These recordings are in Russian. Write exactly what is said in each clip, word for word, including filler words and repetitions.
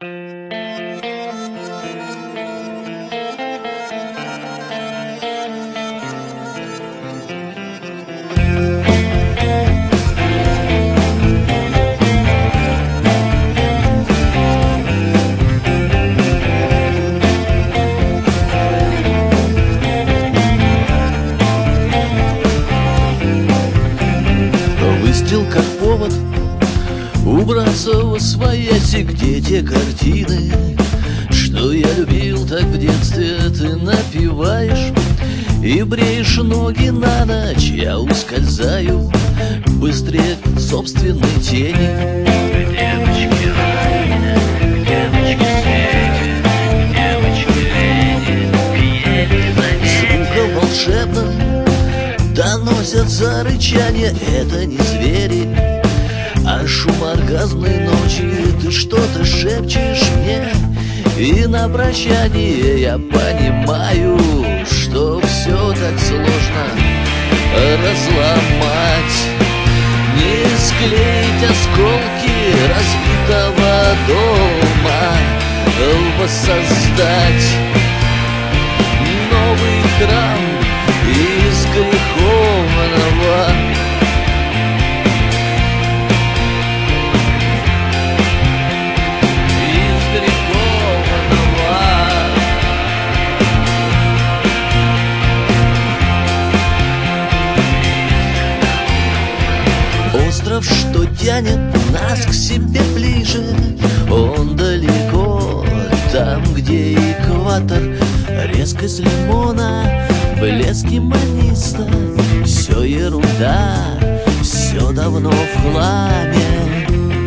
Выстрел как повод убраться во свояси, где те картины, что я любил так в детстве. Ты напеваешь и бреешь ноги на ночь. Я ускользаю быстрее собственной тени. Девочки Ваня, девочки Свети, девочки Лени пели на небе. Звуком волшебным доносятся рычания. Это не звери, а шум оргазмной ночи. Ты что-то шепчешь мне, и на прощание я понимаю, что все так сложно разломать, не склеить осколки разбитого дома, воссоздать новый храм из греховного. Остров, что тянет нас к себе ближе, он далеко, там, где экватор. Резкость лимона, блеск гемониста, все ерунда, все давно в хламе.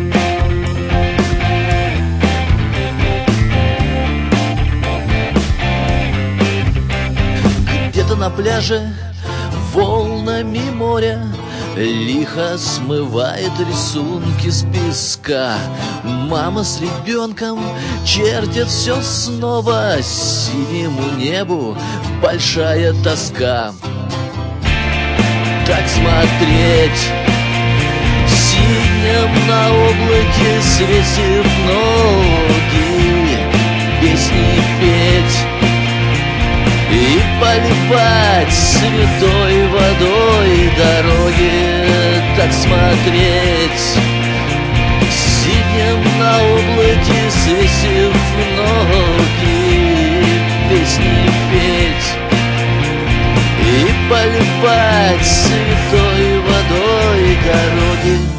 Где-то на пляже волнами моря лихо смывает рисунки с песка. Мама с ребенком чертят все снова. Синему небу большая тоска. Так смотреть синим на облаке, свесив ноги, песни петь и поливать святой водой дороги. Так смотреть сидя на облаке, свесив ноги, песни петь и поливать святой водой дороги.